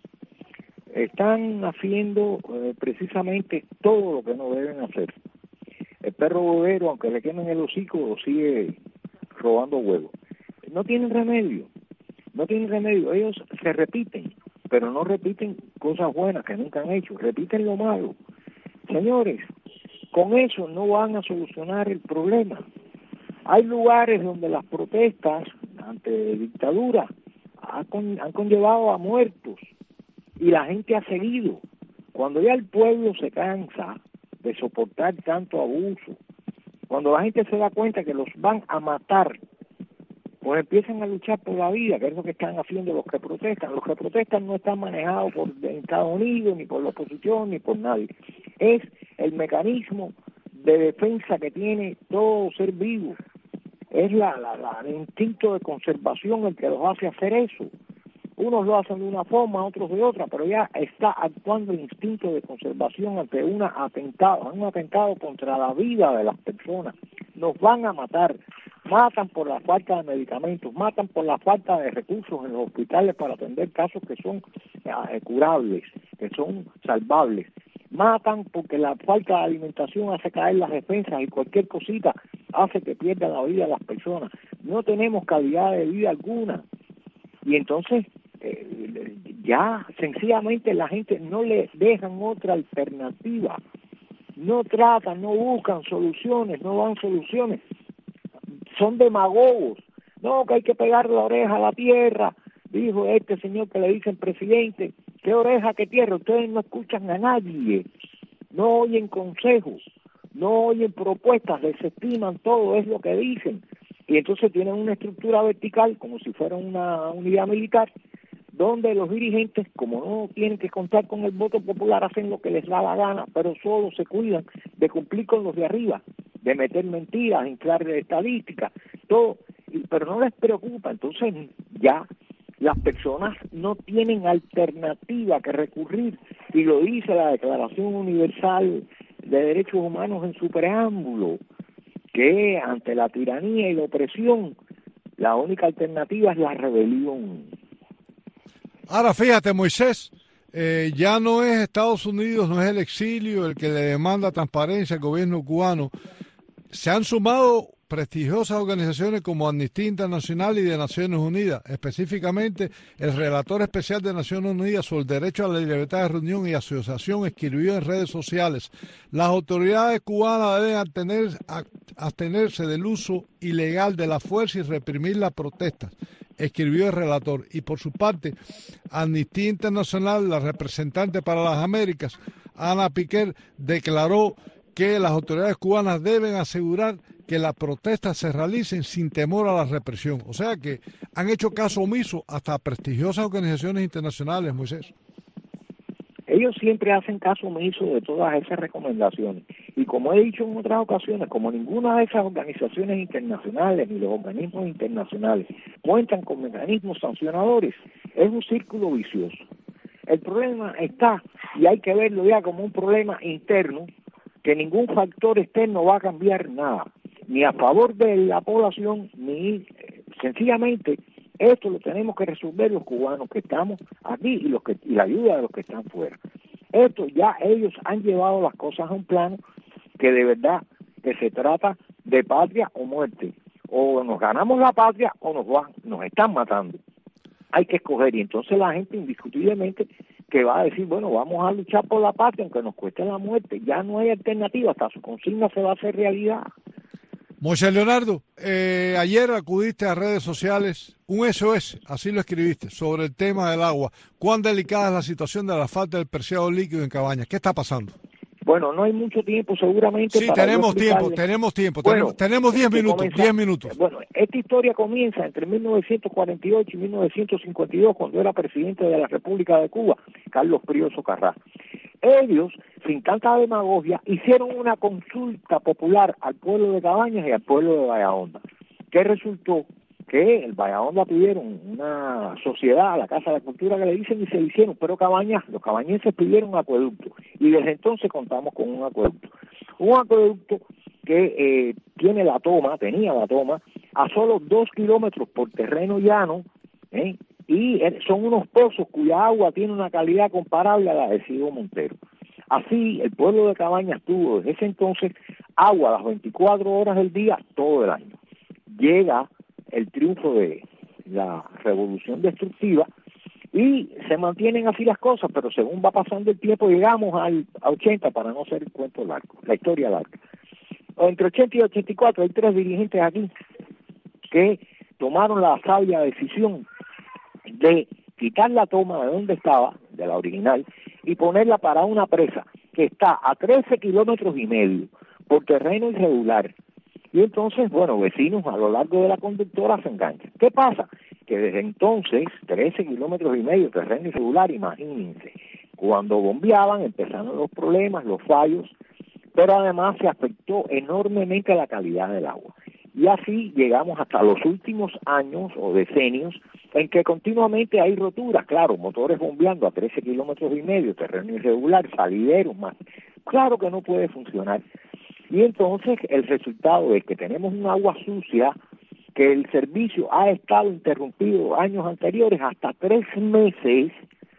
Speaker 15: Están haciendo precisamente todo lo que no deben hacer. El perro bobero, aunque le quemen el hocico, sigue robando huevos. No tienen remedio, no tienen remedio. Ellos se repiten, pero no repiten cosas buenas que nunca han hecho, repiten lo malo. Señores, con eso no van a solucionar el problema. Hay lugares donde las protestas ante dictadura han conllevado a muertos y la gente ha seguido. Cuando ya el pueblo se cansa de soportar tanto abuso, cuando la gente se da cuenta que los van a matar, pues empiezan a luchar por la vida, que es lo que están haciendo los que protestan. Los que protestan no están manejados por Estados Unidos, ni por la oposición, ni por nadie. Es el mecanismo de defensa que tiene todo ser vivo. Es el instinto de conservación el que los hace hacer eso. Unos lo hacen de una forma, otros de otra, pero ya está actuando el instinto de conservación ante un atentado contra la vida de las personas. Nos van a matar. Matan por la falta de medicamentos, matan por la falta de recursos en los hospitales para atender casos que son curables, que son salvables. Matan porque la falta de alimentación hace caer las defensas y cualquier cosita hace que pierdan la vida las personas. No tenemos calidad de vida alguna. Y entonces ya sencillamente la gente no le dejan otra alternativa. No tratan, no buscan soluciones, no dan soluciones. Son demagogos. No, que hay que pegar la oreja a la tierra, dijo este señor que le dicen presidente. ¿Qué oreja, qué tierra? Ustedes no escuchan a nadie, no oyen consejos, no oyen propuestas, desestiman todo, es lo que dicen. Y entonces tienen una estructura vertical, como si fuera una unidad militar, donde los dirigentes, como no tienen que contar con el voto popular, hacen lo que les da la gana, pero solo se cuidan de cumplir con los de arriba, de meter mentiras, inflar estadísticas, todo, pero no les preocupa. Entonces ya las personas no tienen alternativa que recurrir, y lo dice la Declaración Universal de Derechos Humanos en su preámbulo, que ante la tiranía y la opresión, la única alternativa es la rebelión.
Speaker 4: Ahora fíjate, Moisés, ya no es Estados Unidos, no es el exilio el que le demanda transparencia al gobierno cubano. Se han sumado prestigiosas organizaciones como Amnistía Internacional y de Naciones Unidas, específicamente el relator especial de Naciones Unidas sobre el derecho a la libertad de reunión y asociación escribió en redes sociales: las autoridades cubanas deben abstenerse del uso ilegal de la fuerza y reprimir las protestas, escribió el relator. Y por su parte, Amnistía Internacional, la representante para las Américas, Ana Piquer, declaró que las autoridades cubanas deben asegurar que las protestas se realicen sin temor a la represión. O sea que han hecho caso omiso hasta prestigiosas organizaciones internacionales, Moisés.
Speaker 15: Ellos siempre hacen caso omiso de todas esas recomendaciones. Y como he dicho en otras ocasiones, como ninguna de esas organizaciones internacionales ni los organismos internacionales cuentan con mecanismos sancionadores, es un círculo vicioso. El problema está, y hay que verlo ya como un problema interno, que ningún factor externo va a cambiar nada, ni a favor de la población, ni sencillamente esto lo tenemos que resolver los cubanos que estamos aquí y la ayuda de los que están fuera. Esto ya ellos han llevado las cosas a un plano que de verdad que se trata de patria o muerte. O nos ganamos la patria o nos están matando. Hay que escoger, y entonces la gente indiscutiblemente que va a decir, bueno, vamos a luchar por la patria aunque nos cueste la muerte. Ya no hay alternativa, hasta su consigna se va a hacer realidad.
Speaker 4: Moisés Leonardo, ayer acudiste a redes sociales, un SOS, así lo escribiste, sobre el tema del agua. ¿Cuán delicada es la situación de la falta del preciado líquido en Cabañas? ¿Qué está pasando?
Speaker 15: Bueno, no hay mucho tiempo seguramente.
Speaker 4: Sí, tenemos tiempo. Bueno, tenemos 10 minutos.
Speaker 15: Bueno, esta historia comienza entre 1948 y 1952, cuando era presidente de la República de Cuba, Carlos Prioso Carrá. Ellos, sin tanta demagogia, hicieron una consulta popular al pueblo de Cabañas y al pueblo de Bahahonda. ¿Qué resultó? Que el Bahahonda pidieron una sociedad a la Casa de la Cultura que le dicen y se le hicieron, pero los cabañenses pidieron un acueducto y desde entonces contamos con un acueducto. Un acueducto que tenía la toma a solo 2 kilómetros por terreno llano, y son unos pozos cuya agua tiene una calidad comparable a la de Ciego Montero. Así, el pueblo de Cabañas tuvo desde ese entonces agua a las 24 horas del día todo el año. Llega el triunfo de la revolución destructiva y se mantienen así las cosas, pero según va pasando el tiempo llegamos a 80, para no ser el cuento largo, la historia larga. Entre 80 y 84 hay 3 dirigentes aquí que tomaron la sabia decisión de quitar la toma de donde estaba, de la original, y ponerla para una presa que está a 13 kilómetros y medio por terreno irregular. Y entonces, bueno, vecinos a lo largo de la conductora se enganchan. ¿Qué pasa? Que desde entonces, 13 kilómetros y medio de terreno irregular, imagínense, cuando bombeaban empezaron los problemas, los fallos, pero además se afectó enormemente la calidad del agua. Y así llegamos hasta los últimos años o decenios en que continuamente hay roturas, claro, motores bombeando a 13 kilómetros y medio, terreno irregular, salideros más. Claro que no puede funcionar. Y entonces el resultado es que tenemos un agua sucia, que el servicio ha estado interrumpido años anteriores hasta 3 meses,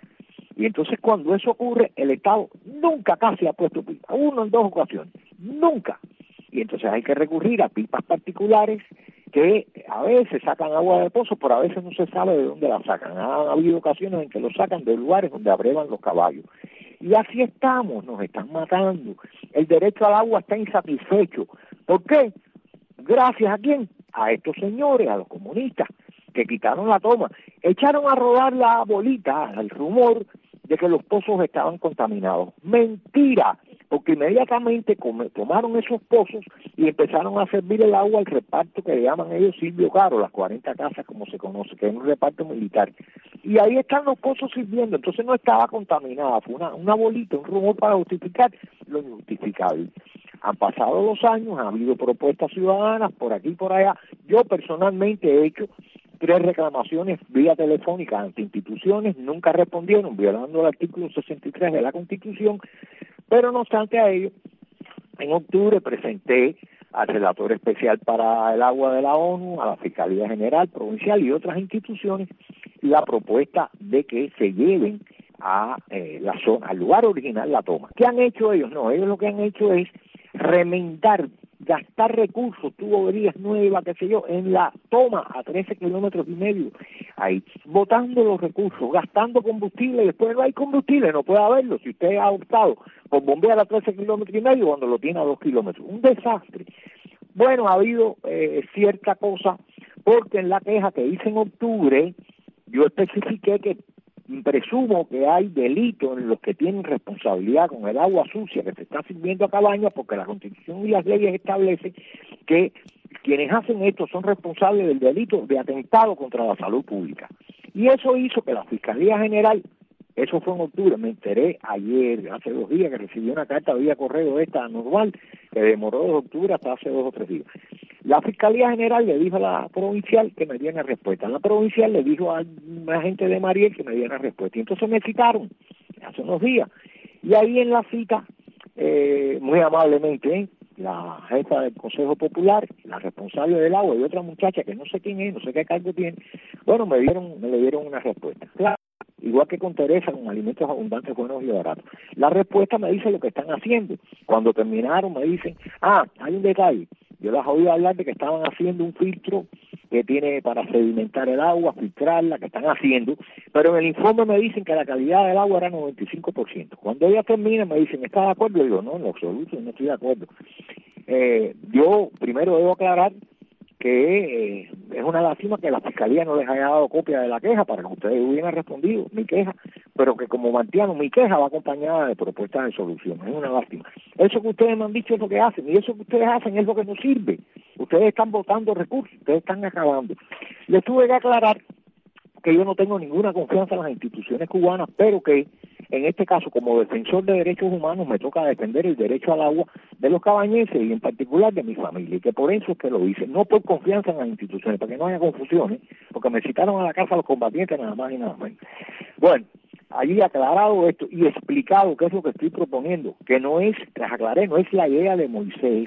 Speaker 15: y entonces cuando eso ocurre, el Estado nunca casi ha puesto pipa, 1 en 2 ocasiones, nunca. Y entonces hay que recurrir a pipas particulares que a veces sacan agua de pozo, pero a veces no se sabe de dónde la sacan. Ha habido ocasiones en que lo sacan de lugares donde abrevan los caballos. Y así estamos, nos están matando. El derecho al agua está insatisfecho. ¿Por qué? ¿Gracias a quién? A estos señores, a los comunistas, que quitaron la toma. Echaron a rodar la bolita, el rumor de que los pozos estaban contaminados. ¡Mentira! Porque inmediatamente tomaron esos pozos y empezaron a servir el agua al reparto que le llaman ellos Silvio Caro, las 40 casas como se conoce, que es un reparto militar. Y ahí están los pozos sirviendo, entonces no estaba contaminada, fue una bolita, un rumor para justificar lo injustificable. Han pasado los años, ha habido propuestas ciudadanas por aquí y por allá. Yo personalmente he hecho 3 reclamaciones vía telefónica ante instituciones, nunca respondieron, violando el artículo 63 de la Constitución, pero no obstante a ello, en octubre presenté al relator especial para el agua de la ONU, a la Fiscalía General Provincial y otras instituciones la propuesta de que se lleven a la zona, al lugar original la toma. ¿Qué han hecho ellos? No, ellos lo que han hecho es remendar, gastar recursos, tuberías nuevas, qué sé yo, en la toma a 13 kilómetros y medio, ahí, botando los recursos, gastando combustible, y después no hay combustible, no puede haberlo, si usted ha optado por bombear a 13 kilómetros y medio cuando lo tiene a 2 kilómetros, un desastre. Bueno, ha habido cierta cosa, porque en la queja que hice en octubre, yo especifiqué que presumo que hay delitos en los que tienen responsabilidad con el agua sucia que se está sirviendo a Cabañas, porque la Constitución y las leyes establecen que quienes hacen esto son responsables del delito de atentado contra la salud pública. Y eso hizo que la Fiscalía General Eso fue en octubre. Me enteré ayer, hace 2 días, que recibí una carta vía correo esta normal, que demoró desde octubre hasta hace 2 o 3 días. La Fiscalía General le dijo a la provincial que me diera respuesta. La provincial le dijo a la gente de Mariel que me diera respuesta. Y entonces me citaron hace unos días. Y ahí en la cita, muy amablemente, la jefa del Consejo Popular, la responsable del agua y otra muchacha que no sé quién es, no sé qué cargo tiene, bueno, me le dieron una respuesta. Claro, igual que con Teresa, con alimentos abundantes, buenos y baratos. La respuesta me dice lo que están haciendo. Cuando terminaron me dicen, hay un detalle. Yo las oí hablar de que estaban haciendo un filtro que tiene para sedimentar el agua, filtrarla, que están haciendo, pero en el informe me dicen que la calidad del agua era 95%. Cuando ella termina me dicen, ¿estás de acuerdo? Y digo, no, en lo absoluto, no estoy de acuerdo. Yo primero debo aclarar que es una lástima que la Fiscalía no les haya dado copia de la queja para que ustedes hubieran respondido mi queja, pero que como Martiano, mi queja va acompañada de propuestas de solución. Es una lástima. Eso que ustedes me han dicho es lo que hacen, y eso que ustedes hacen es lo que no sirve. Ustedes están botando recursos, ustedes están acabando. Les tuve que aclarar que yo no tengo ninguna confianza en las instituciones cubanas, pero que en este caso, como defensor de derechos humanos, me toca defender el derecho al agua de los cabañenses y en particular de mi familia, y que por eso es que lo hice, no por confianza en las instituciones, para que no haya confusiones, porque me citaron a la casa los combatientes nada más y nada menos. Bueno, allí aclarado esto y explicado qué es lo que estoy proponiendo, que no es, les aclaré, no es la idea de Moisés.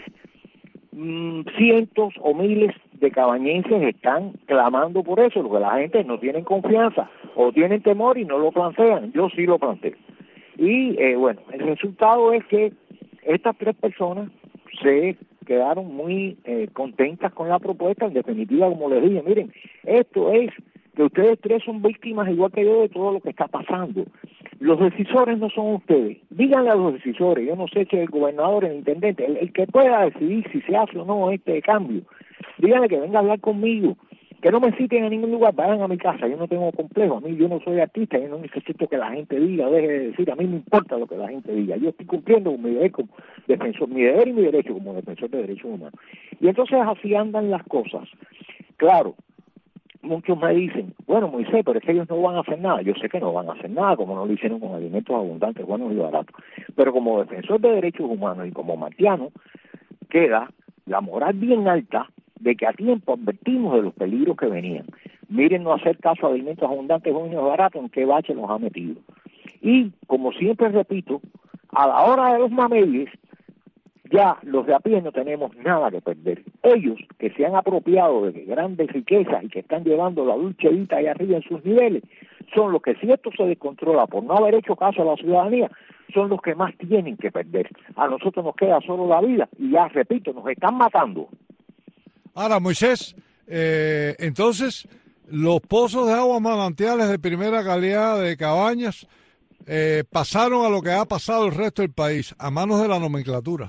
Speaker 15: Cientos o miles de cabañenses están clamando por eso, porque la gente no tiene confianza o tienen temor y no lo plantean. Yo sí lo planteo. Y bueno, el resultado es que estas 3 personas se quedaron muy contentas con la propuesta. En definitiva, como les dije, miren, esto es que ustedes 3 son víctimas igual que yo de todo lo que está pasando. Los decisores no son ustedes. Díganle a los decisores, yo no sé si el gobernador, el intendente, el que pueda decidir si se hace o no este cambio, díganle que venga a hablar conmigo, que no me citen a ningún lugar, vayan a mi casa, yo no tengo complejo, a mí yo no soy artista, yo no necesito que la gente diga, deje de decir, a mí me importa lo que la gente diga, yo estoy cumpliendo con mi deber como defensor, mi deber y mi derecho como defensor de derechos humanos. Y entonces así andan las cosas. Claro, muchos me dicen, bueno, Moisés, pero es que ellos no van a hacer nada. Yo sé que no van a hacer nada, como no lo hicieron con alimentos abundantes, buenos y baratos. Pero como defensor de derechos humanos y como martiano, queda la moral bien alta de que a tiempo advertimos de los peligros que venían. Miren, no hacer caso a alimentos abundantes, buenos y baratos, en qué bache los ha metido. Y, como siempre repito, a la hora de los mameyes, ya los de a pie no tenemos nada que perder. Ellos que se han apropiado de grandes riquezas y que están llevando la dulceita ahí arriba en sus niveles, son los que, si esto se descontrola por no haber hecho caso a la ciudadanía, son los que más tienen que perder. A nosotros nos queda solo la vida y ya repito, nos están matando.
Speaker 4: Ahora, Moisés, entonces los pozos de agua manantiales de primera calidad de Cabañas pasaron a lo que ha pasado el resto del país, a manos de la nomenclatura.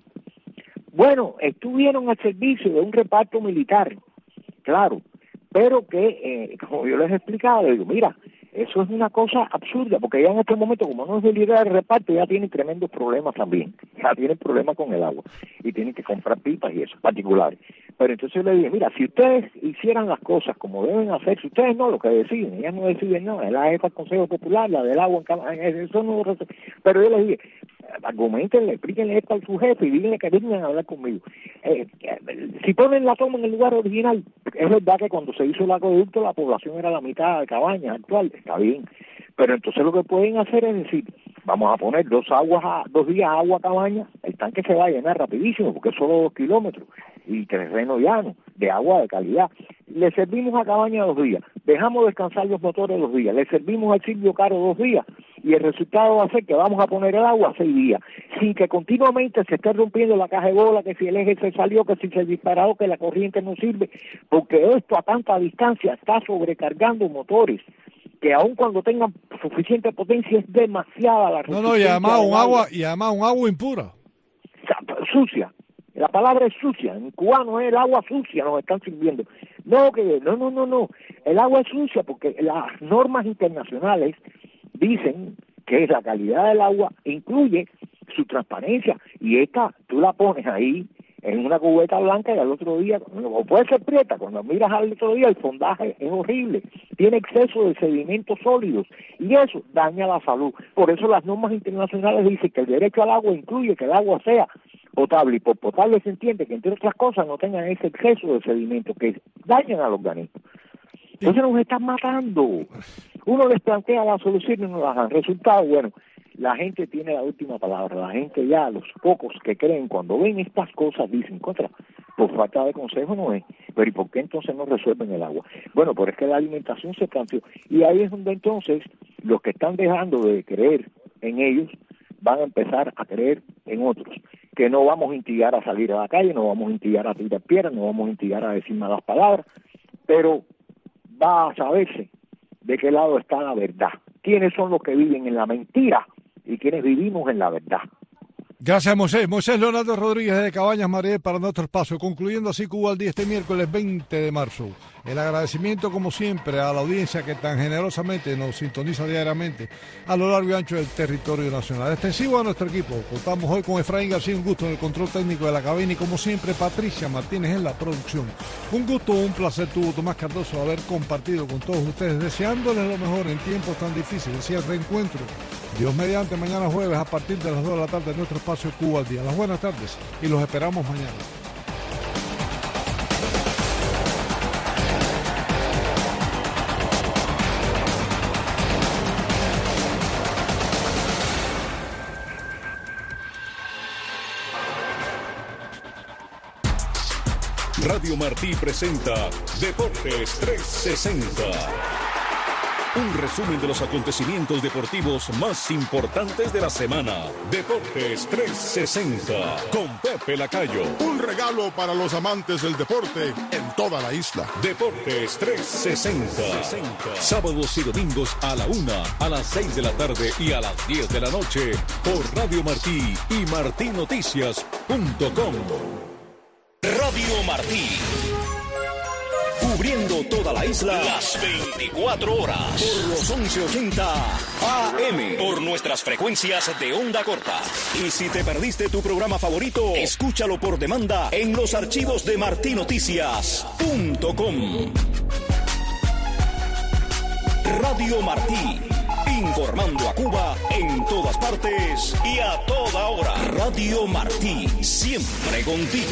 Speaker 15: Bueno, estuvieron al servicio de un reparto militar, claro, pero que, como yo les he explicado, les digo, mira, eso es una cosa absurda, porque ya en este momento, como no es de líder de reparto, ya tienen tremendos problemas también, ya tienen problemas con el agua, y tienen que comprar pipas y eso, particulares. Pero entonces yo le dije, mira, si ustedes hicieran las cosas como deben hacer, si ustedes no, lo que deciden, ellas no deciden nada, es la jefa del Consejo Popular, la del agua, eso no, pero yo les dije, argumentenle, explíquenle esto a su jefe y díganle que vengan a hablar conmigo. Si ponen la toma en el lugar original, es verdad que cuando se hizo el acueducto la población era la mitad de Cabañas actual, está bien, pero entonces lo que pueden hacer es decir, vamos a poner 2 días agua a Cabañas, el tanque se va a llenar rapidísimo porque es solo 2 kilómetros y terreno llano, de agua de calidad. Le servimos a Cabañas 2 días, dejamos descansar los motores 2 días, le servimos al Silvio Caro 2 días y el resultado va a ser que vamos a poner el agua 6 días, sin que continuamente se esté rompiendo la caja de bola, que si el eje se salió, que si se disparó, que la corriente no sirve, porque esto a tanta distancia está sobrecargando motores que aun cuando tengan suficiente potencia es demasiada la resistencia.
Speaker 4: No, y además un agua impura.
Speaker 15: Sucia. La palabra es sucia. En cubano es el agua sucia, nos están sirviendo. No. El agua es sucia porque las normas internacionales dicen que la calidad del agua incluye su transparencia y esta tú la pones ahí en una cubeta blanca y al otro día, o puede ser prieta, cuando miras al otro día el fondaje es horrible, tiene exceso de sedimentos sólidos y eso daña la salud. Por eso las normas internacionales dicen que el derecho al agua incluye que el agua sea potable, y por potable se entiende que entre otras cosas no tengan ese exceso de sedimentos que dañan al organismo. Entonces nos están matando. Uno les plantea la solución y no las dan. Resultado, bueno, la gente tiene la última palabra. La gente ya, los pocos que creen, cuando ven estas cosas, dicen, contra, por falta de consejo no es. Pero ¿y por qué entonces no resuelven el agua? Bueno, pero es que la alimentación se planteó. Y ahí es donde entonces los que están dejando de creer en ellos van a empezar a creer en otros. Que no vamos a instigar a salir a la calle, no vamos a instigar a tirar piedras, no vamos a instigar a decir malas palabras, pero va a saberse de qué lado está la verdad. ¿Quiénes son los que viven en la mentira y quiénes vivimos en la verdad?
Speaker 4: Gracias, Moisés. Moisés Leonardo Rodríguez de Cabañas Mariel para nuestro espacio. Concluyendo así Cuba al día este miércoles 20 de marzo. El agradecimiento, como siempre, a la audiencia que tan generosamente nos sintoniza diariamente a lo largo y ancho del territorio nacional. Extensivo a nuestro equipo. Contamos hoy con Efraín García, un gusto en el control técnico de la cabina y, como siempre, Patricia Martínez en la producción. Un gusto, un placer tuvo Tomás Cardoso haber compartido con todos ustedes, deseándoles lo mejor en tiempos tan difíciles y el reencuentro. Dios mediante, mañana jueves a partir de las 2 de la tarde en nuestro espacio Cuba al día. Las buenas tardes y los esperamos mañana.
Speaker 2: Radio Martí presenta Deportes 360. Un resumen de los acontecimientos deportivos más importantes de la semana. Deportes 360 con Pepe Lacayo.
Speaker 3: Un regalo para los amantes del deporte en toda la isla.
Speaker 2: Deportes 360. Sábados y domingos a la 1, a las 6 de la tarde y a las 10 de la noche por Radio Martí y martinoticias.com.
Speaker 10: Radio Martí. Cubriendo toda la isla las 24 horas. Por los 1180 AM. Por nuestras frecuencias de onda corta. Y si te perdiste tu programa favorito, escúchalo por demanda en los archivos de martinoticias.com. Radio Martí. Informando a Cuba en todas partes y a toda hora. Radio Martí. Siempre contigo.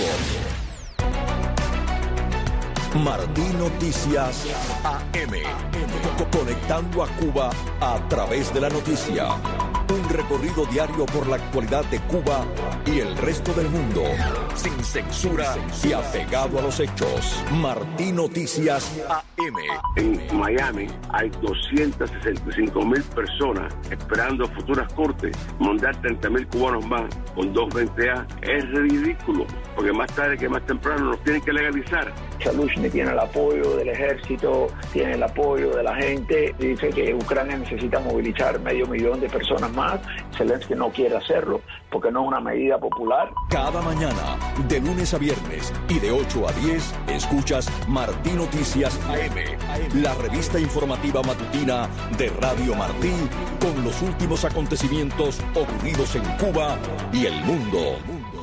Speaker 9: Martí Noticias AM, conectando a Cuba a través de la noticia. Un recorrido diario por la actualidad de Cuba y el resto del mundo, sin censura y apegado a los hechos. Martí Noticias AM.
Speaker 16: En Miami hay 265,000 personas esperando futuras cortes. Mandar 30,000 cubanos más con 220A es ridículo, porque más tarde que más temprano nos tienen que legalizar.
Speaker 17: Salushny tiene el apoyo del ejército, tiene el apoyo de la gente. Dice que Ucrania necesita movilizar 500,000 de personas más. Zelensky no quiere hacerlo porque no es una medida popular.
Speaker 9: Cada mañana, de lunes a viernes y de 8 a 10, escuchas Martí Noticias AM, la revista informativa matutina de Radio Martí, con los últimos acontecimientos ocurridos en Cuba y el mundo.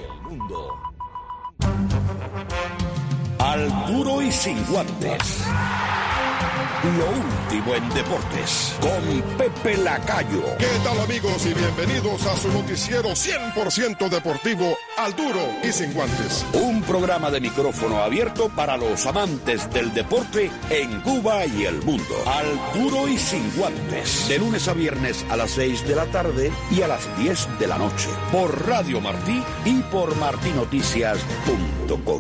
Speaker 10: Al duro y sin guantes. Lo último en deportes con Pepe Lacayo.
Speaker 3: ¿Qué tal, amigos? Y bienvenidos a su noticiero 100% deportivo, Al Duro y Sin Guantes.
Speaker 10: Un programa de micrófono abierto para los amantes del deporte en Cuba y el mundo. Al Duro y Sin Guantes. De lunes a viernes a las 6 de la tarde y a las 10 de la noche. Por Radio Martí y por martinoticias.com.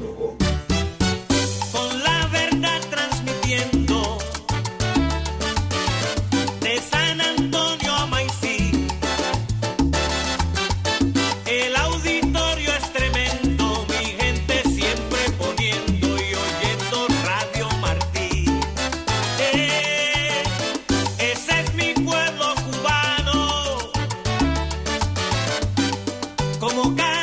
Speaker 13: Como